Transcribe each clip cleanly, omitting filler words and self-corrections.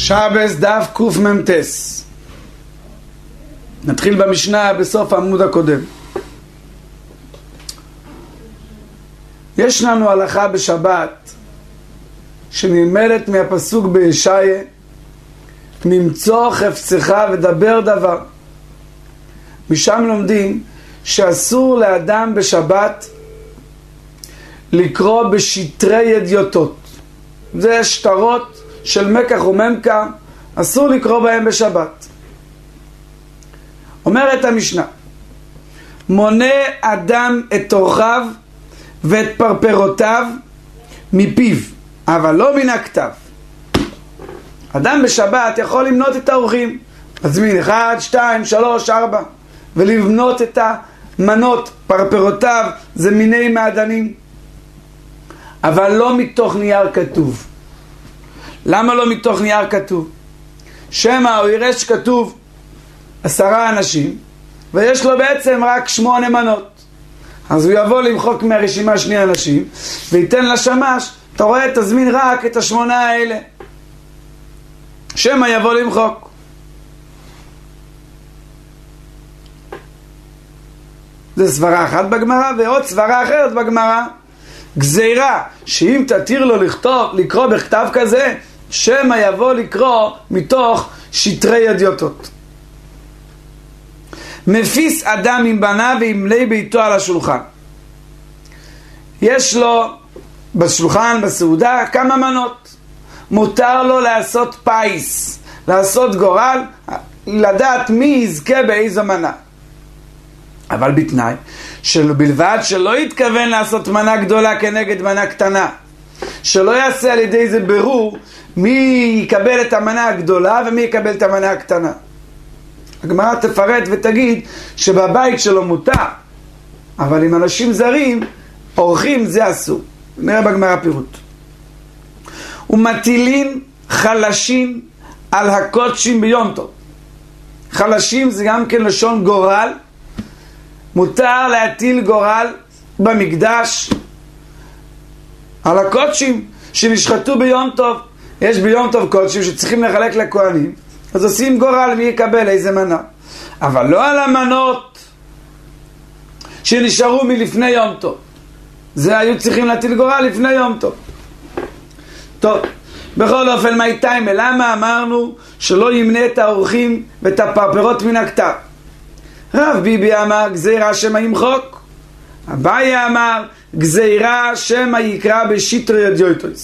שבס דף קמ"ס. נתחיל במשנה בסוף העמוד הקודם. יש לנו הלכה בשבת שנלמדת מהפסוק בישעיה, נמצוא חפצך ודבר דבר. משם לומדים שאסור לאדם בשבת לקרוא בשטרי ידיעותות. זה שטרות של מקח וממכר, אסור לקרוא בהם בשבת. אומרת המשנה, מונה אדם את אורחיו ואת פרפרותיו מפיו, אבל לא מן הכתב. אדם בשבת יכול למנות את האורחים, מזמין 1, 2, 3, 4, ולבנות את המנות. פרפרותיו זה מיני מעדנים, אבל לא מתוך נייר כתוב. למה לא מתוך נייר כתוב? שמא הוא יראה שכתוב 10 אנשים ויש לו בעצם רק 8 מנות, אז הוא יבוא למחוק מהרשימה 2 אנשים וייתן לשמש, אתה רואה, תזמין רק את 8 האלה. שמא יבוא למחוק. זה סברה אחת בגמרא, ועוד סברה אחרת בגמרא, גזירה שאם תתיר לו לקרוא בכתב כזה, שמא יבוא לקרוא מתוך שטרי ידיעותות. מפיס אדם עם בניו ועם בני ביתו על השולחן. יש לו בשולחן, בסעודה, כמה מנות. מותר לו לעשות פייס, לעשות גורל, לדעת מי יזכה באיזו מנה. אבל בתנאי שבלבד שלא יתכוון לעשות מנה גדולה כנגד מנה קטנה, שלא יעשה על ידי זה ברור מי יקבל את המנה הגדולה ומי יקבל את המנה הקטנה. הגמרא תפרט ותגיד שבבית שלו מותר, אבל עם אנשים זרים, אורחים, זה אסור. נראה בגמרא פירוט. ומטילים חלשים על הקודשים ביום טוב. חלשים זה גם כן לשון גורל. מותר להטיל גורל במקדש על הקודשים שנשחטו ביום טוב. יש ביום טוב קודשים שצריכים לחלק לכהנים, אז עושים גורל מי יקבל איזה מנה, אבל לא על המנות שנשארו מלפני יום טוב. זה היו צריכים להטיל גורל לפני יום טוב. טוב, בכל אופן, מה איתיים? למה אמרנו שלא ימנה את האורחים ואת הפרפרות מן הכתב? רב ביבי אמר גזירה שמא ימחוק, אביי אמר גזירה שמא יקרא בשטרי ידיעותות.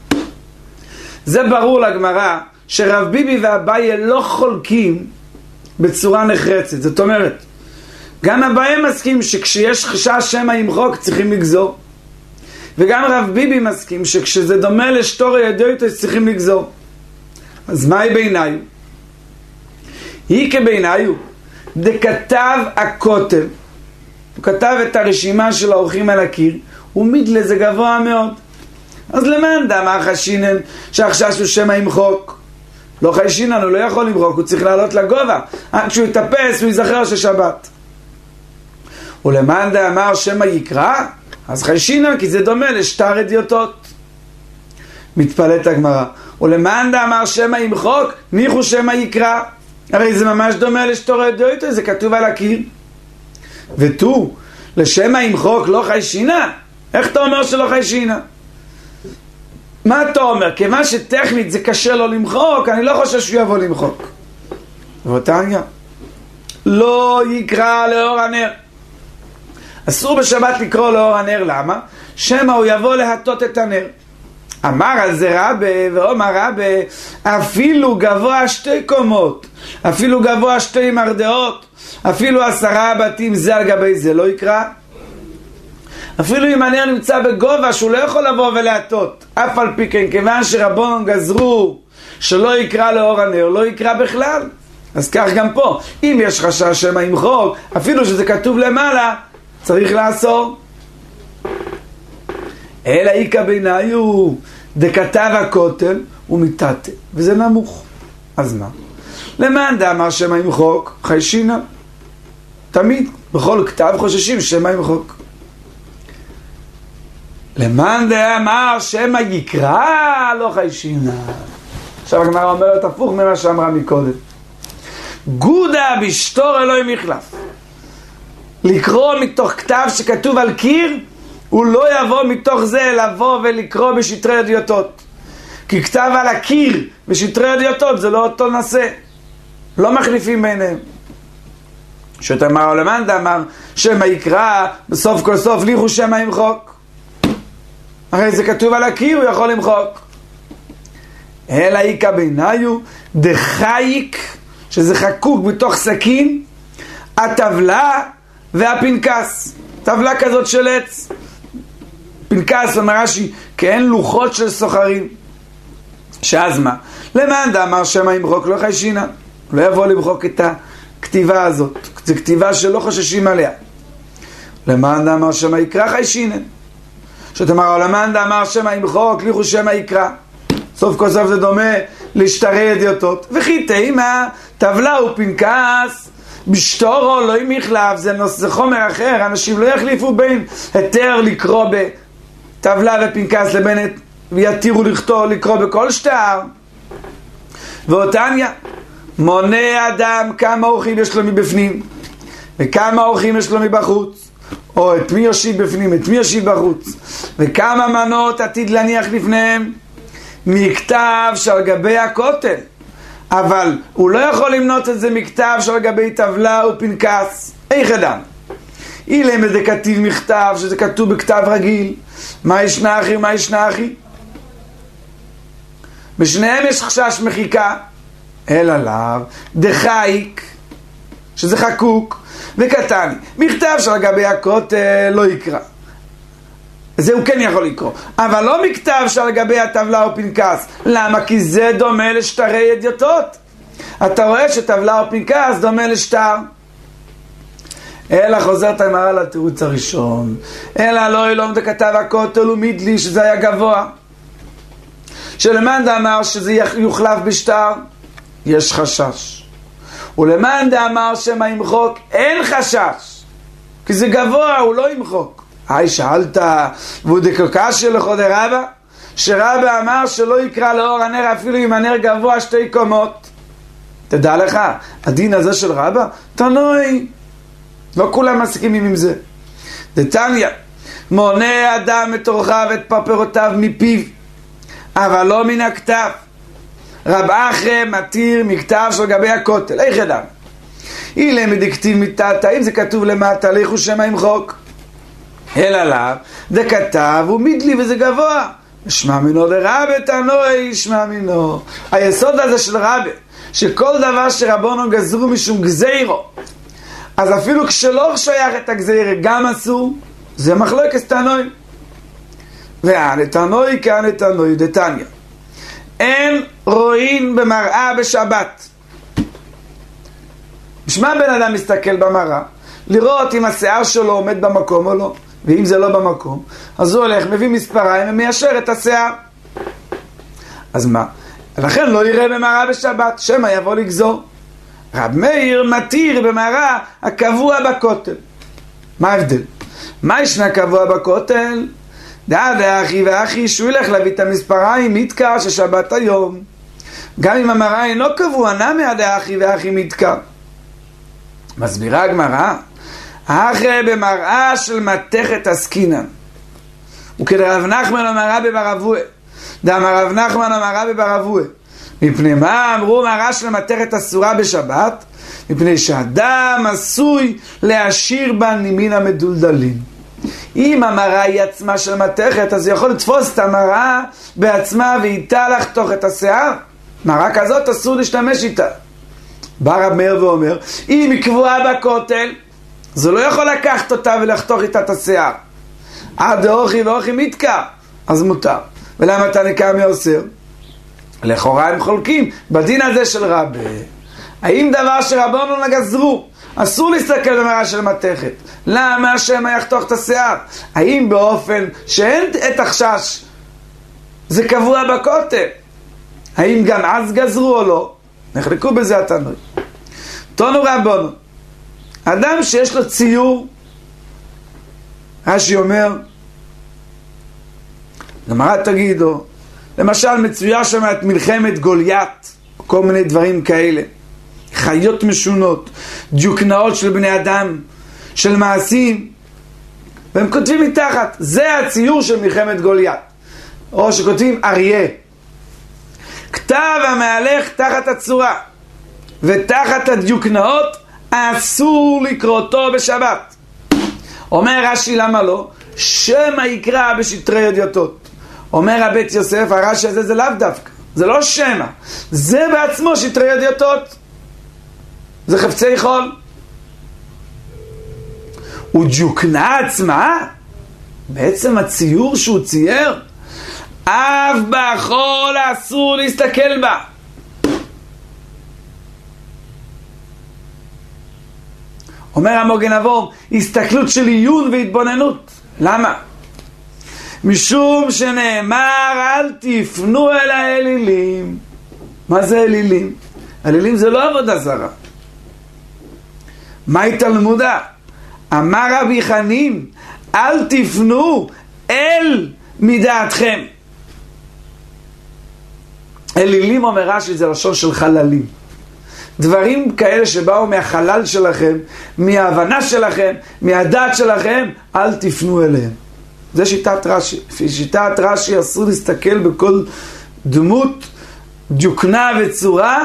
זה ברור לגמרא שרב ביבי ואביי לא חולקים בצורה נחרצת. זאת אומרת, גם אביי מסכים שכשיש חשש שמא ימחוק צריכים לגזור, וגם רב ביבי מסכים שכשזה דומה לשטרי ידיעותות צריכים לגזור. אז מהי בעיניו? היא כבעיניו דכתב הכותל, הוא כתב את הרשימה של האורחים על הקיר, ומידלה זה גבוה מאוד. אז למען דמה חשינן שהחשש הוא שמא ימחוק? לא חשינן, הוא לא יכול למחוק, הוא צריך לעלות לגובה עד שהוא יתאפס הוא יזכר ששבת. ולמען דאמר שמא יקרא, אז חשינן, כי זה דומה לשטר ידיעותות. מתפלאת הגמרא, ולמען דאמר שמא ימחוק, ניחו שמא יקרא, הרי זה ממש דומה לשטר ידיעותות, זה כתוב על הקיר. ותו לשמא ימחוק לא חיישינה. איך אתה אומר שלא חיישינה? מה אתה אומר? כיוון שטכנית זה קשה לו למחוק, אני לא חושב שהוא יבוא למחוק. ותניא, לא יקרא לאור הנר. אסור בשבת לקרוא לאור הנר. למה? שמא הוא יבוא להטות את הנר. אמר על זה רבי ואומר רבי, אפילו גבוה 2 קומות, אפילו גבוה 2 מרדאות, אפילו 10 בתים זה על גבי זה לא יקרא. אפילו אם הנר נמצא בגובה שהוא לא יכול לבוא ולהטות, אף על פי כן, כיוון שרבון גזרו שלא יקרא לאור הנר, לא יקרא בכלל. אז כך גם פה, אם יש חשש שמא ימחוק, אפילו שזה כתוב למעלה, צריך לאסור. אלא איקא בעיניו דכתב הכותל ומתתה, וזה נמוך. אז מה? למען דאמר שמא ימחוק חיישינה. תמיד בכל כתב חוששים שמא ימחוק. למען דאמר שמא יקרא לא חיישינה, עכשיו הגמרא אומרת הפוך ממה שאמרה מקודם. גודה בשטור אלוהי מחלף. לקרוא מתוך כתב שכתוב על קיר, הוא לא יבוא מתוך זה לבוא ולקרוא בשטרי אדיוטות. כי כתב על הקיר בשטרי אדיוטות זה לא אותו נושא. לא מחליפים ביניהם. שתאמר עולמן דאמר שמא יקרא בסוף כל סוף ליחו שמא ימחוק. הרי זה כתוב על הקיר, הוא יכול למחוק. אלא איקה ביניו דחייק, שזה חקוק בתוך סכין, הטבלה והפנקס. טבלה כזאת של עץ. פנקס, אומר רש"י, כאין לוחות של סוחרים. שאז מה? למען דאמר שמא ימחוק לא חיישינה. לא יבוא למחוק את הכתיבה הזאת. זו כתיבה שלא חוששים עליה. למען דאמר שמא יקרא חיישינה. שתאמר למען דאמר שמא ימחוק ליחו שמא יקרא. סוף כל סוף זה דומה להשתרי אדיוטות. וכי תימה טבלה ופנקס בשטורו לא ימחלף. זה חומר אחר. אנשים לא יחליפו בין היתר לקרוא בטבלה ופנקס לבין ויתירו לקרוא בכל שטר. ואותניה מונה אדם כמה אורחים יש לו מבפנים וכמה אורחים יש לו מבחוץ, או את מי יושיב בפנים את מי יושיב בחוץ, וכמה מנות עתיד להניח לפניהם מכתב שעל גבי הכותל. אבל הוא לא יכול למנות את זה מכתב שעל גבי טבלה ופנקס. איך אדם? אילם זה כתיב מכתב שזה כתוב בכתב רגיל, מה ישנה אחי ומה ישנה אחי? בשניהם יש חשש מחיקה. אלא לאו דחייק, שזה חקוק, וקטן מכתב שעל גבי הכותל לא יקרא. זה הוא כן יכול לקרוא, אבל לא מכתב שעל גבי הטבלה או פנקס. למה? כי זה דומה לשטרי אדיוטות. אתה רואה שטבלה או פנקס דומה לשטר. אלא חוזרת הגמרא לתירוץ הראשון, אלא לא ילום דכתב הכותל ומדלי, שזה היה גבוה, שלמאן דאמר שזה יוחלף בשטר יש חשש, ולמאן דאמר שמא ימחוק אין חשש, כי זה גבוה, הוא לא ימחוק. שאלת והוא דקקשי לכו דרבא, שרבא אמר שלא יקרא לאור הנר אפילו אם הנר גבוה 2 קומות. תדע לך, הדין הזה של רבא תנוי, לא כולם מסכימים עם זה. דתניא מונה אדם את אורחיו ואת פרפרותיו מפיו, אבל לא מן הכתב. רב אחרי מתיר מכתב של גבי הכותל. איך אדם? אילם דכתיב מתתא, אם זה כתוב למטה ליחו שמא ימחוק. אלא לאו דכתב ומדלי וזה גבוה, שמע מינו דרבא תנוי, שמע מינו. היסוד הזה של רבא, שכל דבר שרבונו גזרו משום גזירו, אז אפילו כשלא שייך את הגזירה גם אסור, זה מחלוקת תנוי. והנתנוי כהנתנוי דתניא, אין רואים במראה בשבת. בשמה בן אדם מסתכל במראה לראות אם השיער שלו עומד במקום או לא, ואם זה לא במקום אז הוא הולך, מביא מספריים ומיישר את השיער. אז מה? לכן לא יראה במראה בשבת, שמא יבוא לגזור. רב מאיר מתיר במראה הקבוע בכותל. מה ההבדל? מה ישנה קבוע בכותל? דעה אחי ואחי שהוא ילך להביא את המספריים מתקע ששבת היום. גם אם המראה אינו קבוע, נמי הדעה אחי ואחי מתקע. מסבירה הגמרא, אחרי במראה של מתכת עסקינן, וכדרב נחמן המראה בברבוה, דאמר רב נחמן המראה בברבוה. מפני מה אמרו מראה של מתכת אסורה בשבת? מפני שאדם עשוי להשאיר בה נימין המדולדלים. אם המראה היא עצמה של מתכת, אז יכול לתפוס את המראה בעצמה ואיתה לחתוך את השיער. מראה כזאת אסור להשתמש איתה. בא רב מאיר ואומר, אם היא קבועה בכותל, זה לא יכול לקחת אותה ולחתוך איתה את השיער. עד אוכי ואוכי מתקע, אז מותר. ולמה אתה נקרא מאוסר? לכאורה הם חולקים בדין הזה של רבי. האם דבר שרבנו נגזרו אסור להסתכל במראה של מתכת? למה שמא יחתוך את השיער? האם באופן שאין את החשש זה קבוע בכותל? האם גם אז גזרו או לא? נחלקו בזה התנוי. תונו רבנו, אדם שיש לו ציור, רש"י אומר, גמרא תגידו, למשל מצויה שם את מלחמת גוליית, כל מיני דברים כאלה, חיות משונות, דיוקנאות של בני אדם, של מעשים, והם כותבים מתחת, זה הציור של מלחמת גוליית, או שכותבים אריה, כתב המהלך תחת הצורה ותחת הדיוקנאות אסור לקרותו בשבת. אומר רש"י למה לא? שמא יקרא בשטרי הדיוטות. אומר הבית יוסף, הרש"י הזה זה לאו דווקא, זה לא שמא, זה בעצמו שטרי הדיוטות, זה חפצי חול. ודיוקנה עצמה, בעצם הציור שהוא צייר, אף בחול אסור להסתכל בה. אומר המוגן אברום, הסתכלות של עיון והתבוננות. למה? משום שנאמר אל תפנו אל האלילים. מה זה אלילים? אלילים זה לא עבודה זרה. מהי תלמודה? אמר רבי חנין אל תפנו אל מדעתכם. אלילים אומר רש"י זה לשון של חללים, דברים כאלה שבאו מהחלל שלכם, מההבנה שלכם, מהדעת שלכם, אל תפנו אליהם. זה שיטת רש"י. לפי שיטת רש"י אסור להסתכל בכל דמות, דיוקנה וצורה,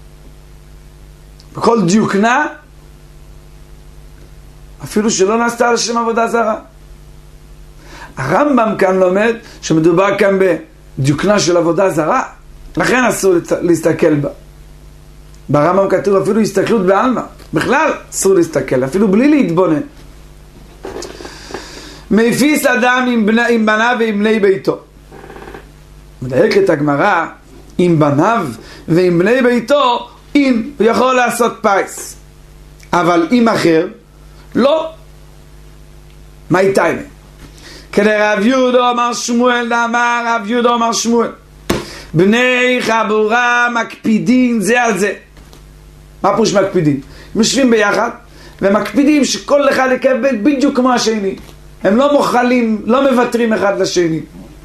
בכל דיוקנה, אפילו שלא נעשתה לשם עבודה זרה. הרמב"ם כאן לומד שמדובר כאן בדיוקנה של עבודה זרה, לכן אסור להסתכל בה. ברמב"ם כתוב אפילו הסתכלות בעלמא, בכלל אסור להסתכל, אפילו בלי להתבונן. מפיס אדם עם בניו ועם בני ביתו. מדייקת הגמרא, עם בניו ועם בני ביתו, אם הוא יכול לעשות פייס, אבל עם אחר לא. מה איתיינה? כדרב יהודה אמר שמואל, אמר רב יהודה אמר שמואל, בני חבורה מקפידים זה על זה. מה פירוש מקפידים? הם יושבים ביחד ומקפידים שכל אחד יקבל בדיוק כמו השני, הם לא מוכלים, לא מוותרים אחד לשני,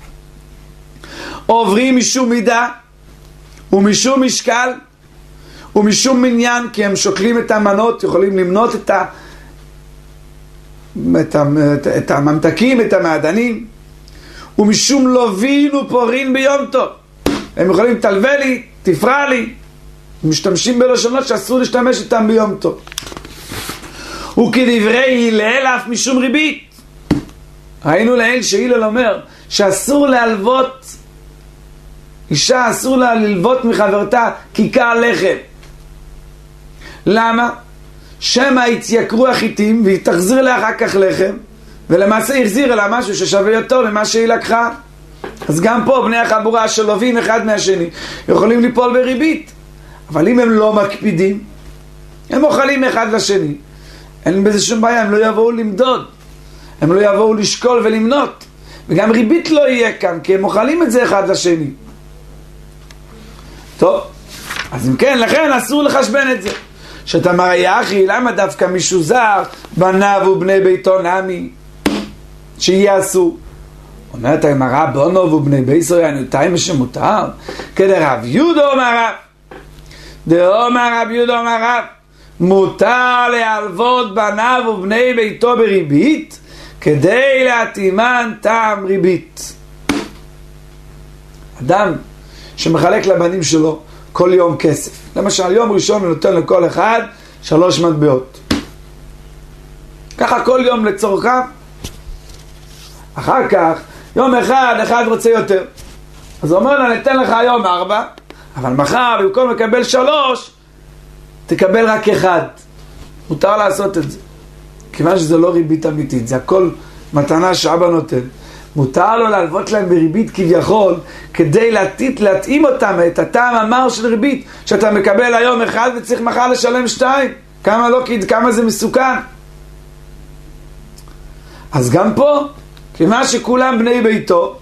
עוברים משום מידה ומשום משקל ומשום מניין, כי הם שוקלים את המנות, יכולים למנות את הממתקים, את המעדנים, ומשום לובין ופורין ביום טוב, הם יכולים תלווה לי, תפרע לי, משתמשים בלשונות שאסור להשתמש איתם ביום טוב. וכדברי הלל אף משום ריבית. ראינו להיל שהילל אומר שאסור להלוות, אישה אסור לה ללוות מחברתה כיכר לחם. למה? שמא יתייקרו החיטים והיא תחזיר לה אחר כך לחם, ולמעשה יחזיר לה משהו ששווה יותר ממה שהיא לקחה. אז גם פה בני החבורה שלובים אחד מהשני יכולים ליפול בריבית, אבל אם הם לא מקפידים, הם אוכלים אחד לשני, אין בזה שום בעיה, הם לא יבואו למדוד, הם לא יבואו לשקול ולמנות, וגם ריבית לא יהיה כאן, כי הם אוכלים את זה אחד לשני. טוב, אז אם כן, לכן אסור לחשבן את זה. שאתה מראה אחי, למה דווקא מישהו זר, בניו ובני ביתו נמי, שיהיה אסור? אומרת הגמרא, בנו ובני ביתו ינותיים שמותר, כדרב יהודה אומר רב, דאמר רב יהודה אומר רב, מותר להלוות בניו ובני ביתו בריבית, כדי להתאימן טעם ריבית. אדם שמחלק לבנים שלו כל יום כסף, למשל יום ראשון הוא נותן לכל אחד 3 מטבעות, ככה כל יום לצורכם. אחר כך יום אחד רוצה יותר, אז הוא אומר לה, ניתן לך היום 4, אבל מחר במקום לקבל 3 תקבל רק 1. מותר לעשות את זה, כיוון שזה לא ריבית אמיתית, זה הכל מתנה שאבא נותן. מותר לו להלוות להם בריבית כביכול, כדי להתאים אותם את הטעם המר של ריבית, שאתה מקבל היום 1 וצריך מחר לשלם 2. כמה זה מסוכן. אז גם פה, כיוון שכולם בני ביתו,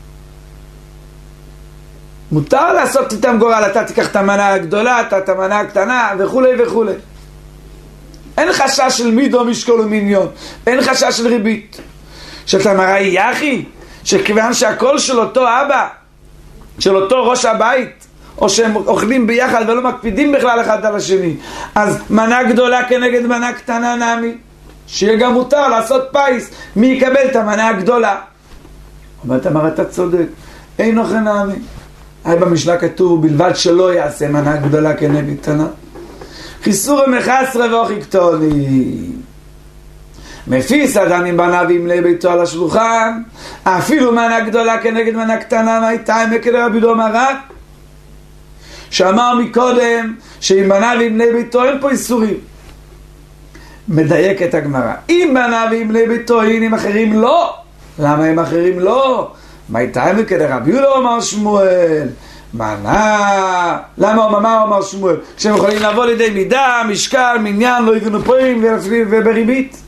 מותר לעשות איתם גורל, אתה תיקח את המנה הגדולה, אתה את המנה הקטנה וכו' וכו'. אין חשש של מידו משקול ומיניון, אין חשש של ריבית. שאתה מראה יחי, שכיוון שהקול של אותו אבא של אותו ראש הבית, או שהם אוכלים ביחד ולא מקפידים בכלל אחד על השני, אז מנה גדולה כנגד מנה קטנה נעמי, שיהיה גם מותר לעשות פייס, מי יקבל את המנה הגדולה? אומרת אמר, אתה צודק, אין אוכל נעמי. במשנה כתוב, בלבד שלא יעשה מנה גדולה כנגד קטנה. חיסור מחסרה ואוכי קטוני. מפיס אדם עם בניו וימלא ביתו על השולחן, אפילו מנה גדולה כנגד מנה קטנה, מה הייתה מקל רבי דום הרב? שאמר מקודם, שאם בניו וימלא ביתו אין פה איסורים. מדייק את הגמרא. אם בניו וימלא ביתו, אם אחרים לא. למה הם אחרים לא? מה הייתה מקל רבי לא אמר שמואל? מנה, למה מה אמר שמואל? שהם יכולים לבוא לידי מידה, משקל, מניין, לא יגנו פורים ובריבית.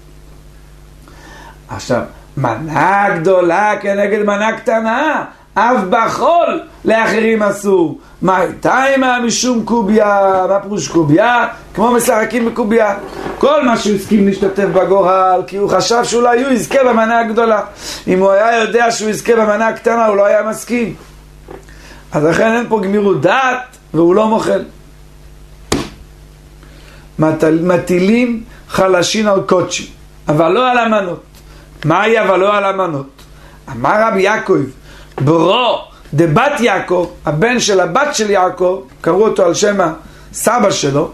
עכשיו, מנה גדולה כנגד מנה קטנה, אף בחול לאחרים אסור. מה הייתה משום קוביה? מה פרוש קוביה? כמו משחקים בקוביה. כל מה שהוא הסכים להשתתף בגורל, כי הוא חשב שאולי הוא יזכה במנה הגדולה. אם הוא היה יודע שהוא יזכה במנה הקטנה, הוא לא היה מסכים. אז לכן אין פה גמירות דעת, והוא לא מוכל. מטילים חלשים על קודשי, אבל לא על המנות. מה היה אבל לא על המנות? אמר רבי יעקב, ברו דבת יעקב, הבן של הבת של יעקב, קראו אותו על שם הסבא שלו,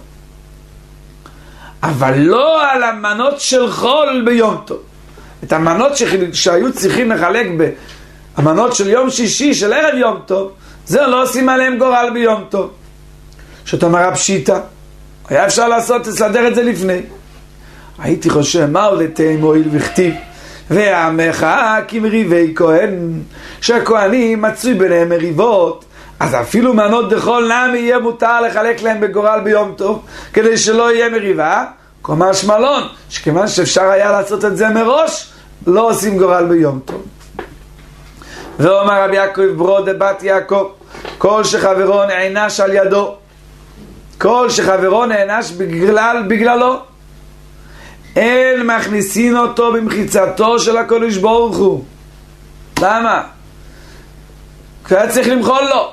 אבל לא על המנות של חול ביום טוב. את המנות שהיו צריכים לחלק המנות של יום שישי, של ערב יום טוב, זה לא עושים עליהם גורל ביום טוב. שאתה אומר פשיטה, היה אפשר לסדר את זה לפני. הייתי חושב, מהו לתאם מועיל וכתיב, ועמך כמריבי כהן, שהכהנים מצוי ביניהם מריבות, אז אפילו מנות דחול נמי יהיה מותר לחלק להם בגורל ביום טוב, כדי שלא יהיה מריבה. כלומר שמלון, שכיוון שאפשר היה לעשות את זה מראש, לא עושים גורל ביום טוב. ואומר רבי יעקב ברו דבת יעקב, כל שחברו נענש על ידו, כל שחברו נענש בגללו, אין מכניסין אותו במחיצתו של הקדוש ברוך הוא. למה? כי היה צריך למחול לו.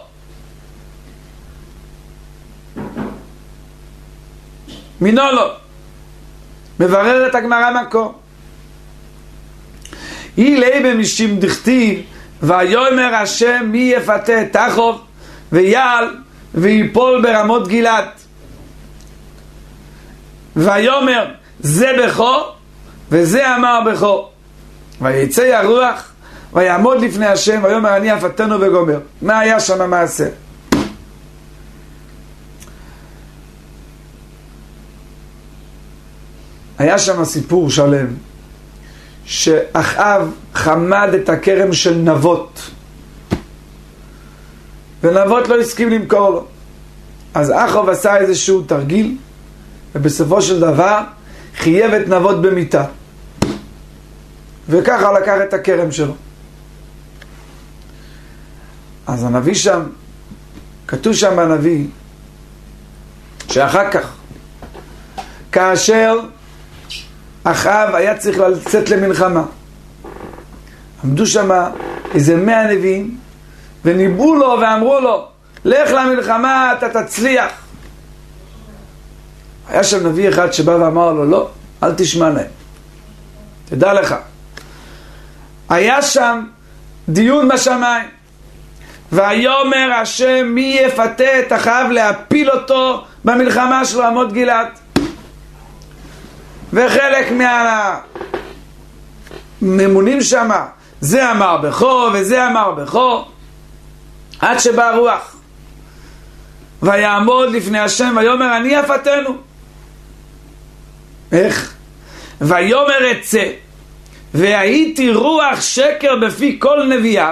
מינו לו. מברר את הגמרא מקום. אילי במשום דכתיב, ויאמר השם מי יפתה את אחוב ויעל ויפול ברמות גלעד. ויאמר זה בכו וזה אמר בכו, ויצא הרוח ויעמוד לפני השם ויאמר אני אפתנו וגומר. מה היה שם המעשה? היה שם סיפור שלם שאחאב חמד את הכרם של נבות, ונבות לא הסכים למכור לו. אז אחאב עשה איזשהו תרגיל, ובסופו של דבר חייב את נבות במיטה, וככה לקח את הכרם שלו. אז הנביא שם, כתוב שם בנביא, שאחר כך, כאשר אחאב היה צריך לצאת למלחמה, עמדו שם איזה 100 נביאים וניבאו לו ואמרו לו לך למלחמה, אתה תצליח. היה שם נביא אחד שבא ואמר לו לא, אל תשמע להם, תדע לך. היה שם דיון בשמיים, ויאמר השם מי יפתה את אחאב להפיל אותו במלחמה של רמות גלעד. וחלק מהממונים שם, זה אמר בכו וזה אמר בכו, עד שבא רוח ויעמוד לפני השם ויאמר אני אפתנו. איך? ויאמר אצא והייתי רוח שקר בפי כל נביאיו,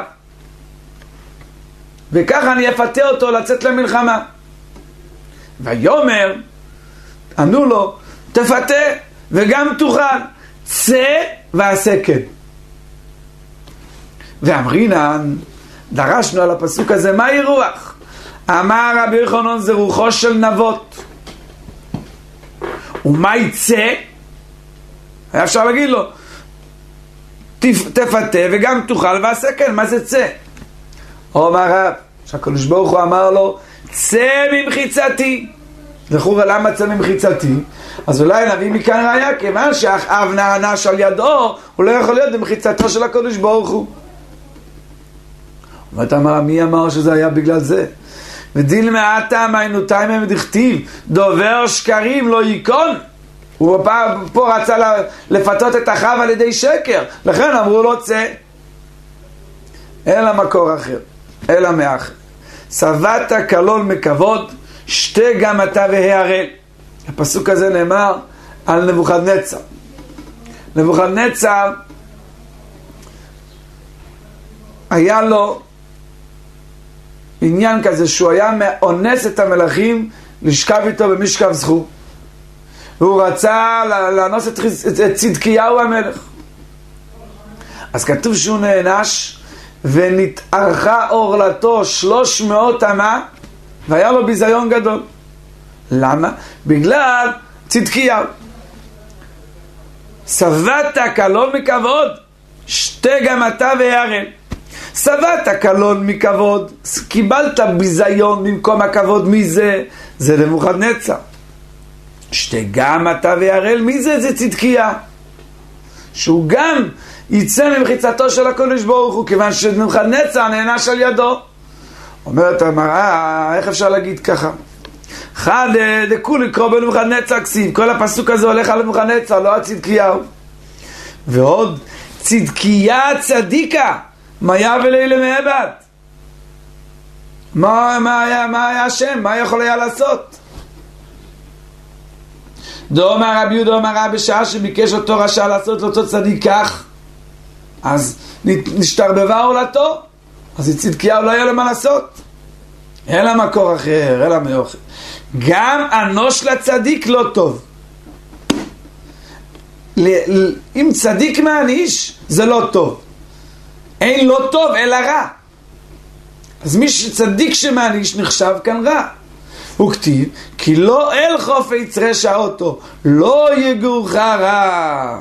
וככה אני אפתה אותו לצאת למלחמה. ויאמר, ענו לו, תפתה וגם תוכל, צא ועשה כן. ואמרינן, דרשנו על הפסוק הזה, מהי רוח? אמר רבי יוחנן, זה רוחו של נבות. ומה יצא? היה אפשר להגיד לו, תפתה וגם תוכל ועשה כן. מה זה צא? אומר רב, שהקדוש ברוך הוא אמר לו, צא ממחיצתי. לכאורה למה צא ממחיצתי? אז אולי נביא מכאן ראיה, כיוון שהאב נענש על ידו, הוא לא יכול להיות במחיצתו של הקדוש ברוך הוא. ואתה אמר, מי אמר שזה היה בגלל זה? ודיל מעתה מעינותיים הם דכתיב, דובר שקרים לא ייכון. הוא פה רצה לפתות את אחיו על ידי שקר, לכן אמרו לו צא. אלא מקור אחר, אלא מאחר. שבעת כלול מכבוד, שתה גם אתה והערל. הפסוק הזה נאמר על נבוכדנצר. נבוכדנצר היה לו עניין כזה שהוא היה מאונס את המלכים לשכב איתו במשכב זכור, והוא רצה לאנוס את צדקיהו המלך. אז כתוב שהוא נענש ונתארכה אורלתו 300 אמה, והיה לו ביזיון גדול. למה? בגלל צדקיהו. שבעת קלון מכבוד, שתה גם אתה והערל. שבעת קלון מכבוד, קיבלת ביזיון במקום הכבוד. מי זה? זה נבוכדנצר. שתה גם אתה והערל. מי זה? זה צדקיה, שהוא גם יצא ממחיצתו של הקדוש ברוך הוא, כיוון שנבוכדנצר נענש על ידו. אומרת המראה, איך אפשר להגיד ככה? חד דקו לקרוא בנבוכדנצר כסיב. כל הפסוק הזה הולך על נבוכדנצר, לא על צדקיהו. ועוד צדקיה צדיקה, מה יעבל אלה מעבד? מה היה השם? מה יכול היה לעשות? דאמר רבי יהודה אמר רבי, בשעה שביקש אותו רשע לעשות לאותו צדיק כך, אז נשתרבבה עורלתו, אז צדקיהו לא היה לו מה לעשות. אלא מקור אחר, אלא מאוחר. גם אנוש לצדיק לא טוב. אם צדיק מעניש, זה לא טוב. אין לא טוב אלא רע. אז מי שצדיק שמעניש נחשב כאן רע. הוא כתיב, כי לא אל חופץ רשע אותו, לא יגורך רע.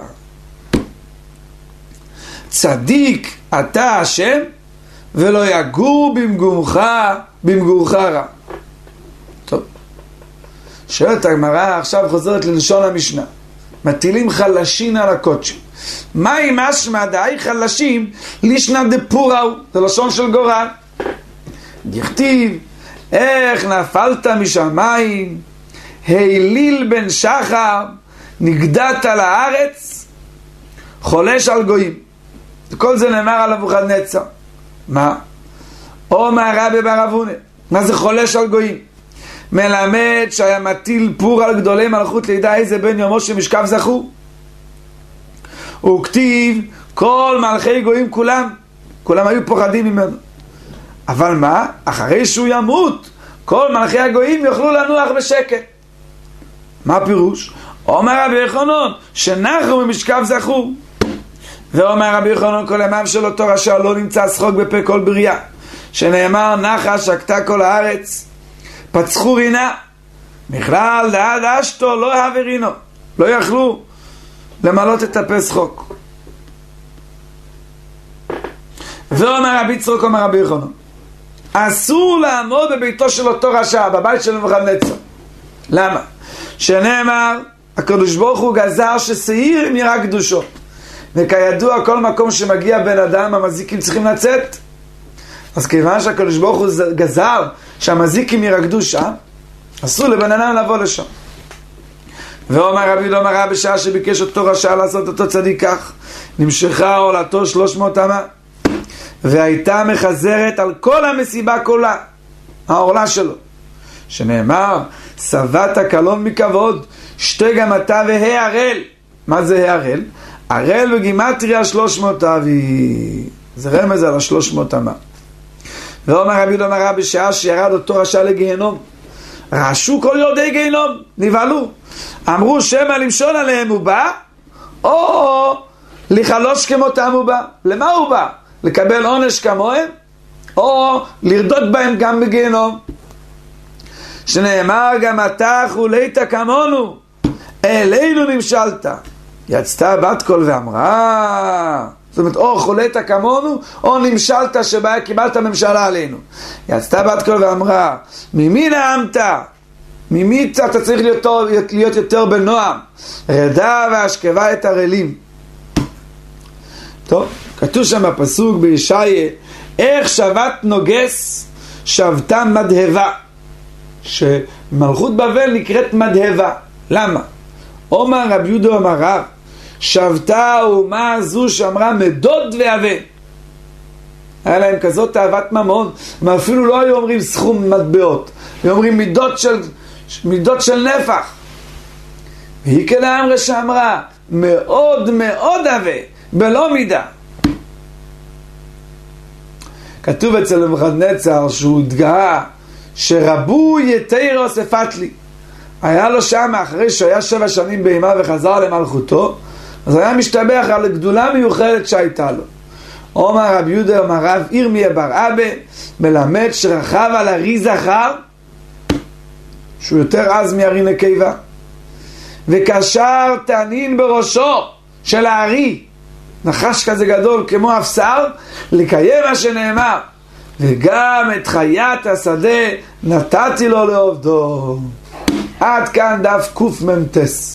צדיק אתה השם, ולא יגור במגורך רע. טוב. שואלת הגמרא, עכשיו חוזרת ללשון המשנה. מטילים חלשים על הקודשים. מה אם משמע דאי חלשים לישנא דפוראו? זה לשון של גורל. דכתיב, איך נפלת משמיים, היליל בן שחר, נגדת לארץ, חולש על גויים. כל זה נאמר על נבוכדנצר. מה? אומר רבי בר אבונה, מה זה חולש על גויים? מלמד שהיה מטיל פור על גדולי מלכות לידע איזה בן יומו שמשכב זכו. הוא כתיב, כל מלכי גויים כולם היו פוחדים ממנו. אבל מה? אחרי שהוא ימות, כל מלכי הגויים יוכלו לנוח בשקט. מה פירוש? אומר רבי יוחנן, שנחו ממשכב זכו. ואומר רבי יוחנן, כל ימיו של אותו רשע לא נמצא שחוק בפה כל בריאה, שנאמר נחה שקטה כל הארץ, פצחו רינה, בכלל דעד אשתו לא העברינו, לא יכלו למלות את הפה שחוק. ואומר רבי צרוק, אומר רבי יוחנן, אסור לעמוד בביתו של אותו רשע, בבית של נבוכדנצר. למה? שנאמר, הקדוש ברוך הוא גזר ששעיר יראה קדושו, וכידוע כל מקום שמגיע בן אדם המזיקים צריכים לצאת. אז כיוון שהקדוש ברוך הוא גזר שהמזיקים ירקדו שם, אסור לבן אדם לבוא לשם. ואומר רבי לא מראה, בשעה שביקש אותו רשע לעשות אותו צדיק כך, נמשכה עולתו 300 אמה, והייתה מחזרת על כל המסיבה כולה, העורלה שלו, שנאמר, שבעת קלון מכבוד, שתה גם אתה והערל. מה זה הערל? ערל בגימטריה 300 אבי, זה רמז על 300 אמה. ואומר רבי לא מראה, בשעה שירד אותו רשע לגיהנום, רעשו כל יורדי גיהנום, נבהלו, אמרו שמא למשול עליהם הוא בא, או לחלוש כמותם הוא בא. למה הוא בא? לקבל עונש כמוהם, או לרדות בהם גם בגיהנום. שנאמר, גם אתה חולית כמונו, אלינו נמשלת. יצתה בת קול ואמרה, זאת אומרת, או חולת כמונו, או נמשלת שבה קיבלת ממשלה עלינו. יצתה בת קול ואמרה, ממי נעמת? ממי אתה צריך להיות יותר בנועם? רדה והשכבה את הרלים. טוב, כתוב שם בפסוק בישעיה, איך שבת נוגס שבתה מדהבה, שמלכות בבל נקראת מדהבה. למה? אומר רב יהודה אמר רב, שבתה האומה הזו שאמרה מדוד ואבן. היה להם כזאת תאוות ממון, הם אפילו לא היו אומרים סכום מטבעות, הם אומרים מידות של נפח. והיא כלאמרה שאמרה מאוד מאוד אבה בלא מידה. כתוב אצל נבוכדנצר שהוא התגאה שרבו יתר אוספת לי. היה לו שם אחרי שהיה 7 שנים בהמה וחזר למלכותו, אז היה משתבח על גדולה מיוחדת שהייתה לו. אומר רב יהודה אומר רב ירמיה בר אבא מלמד שרכב על ארי זכר שהוא יותר עז מארי נקבה, וקשר תנין בראשו של הארי, נחש כזה גדול כמו אפסר, לקיים מה שנאמר, וגם את חיית השדה נתתי לו לעובדו. עד כאן דף קמ"ט.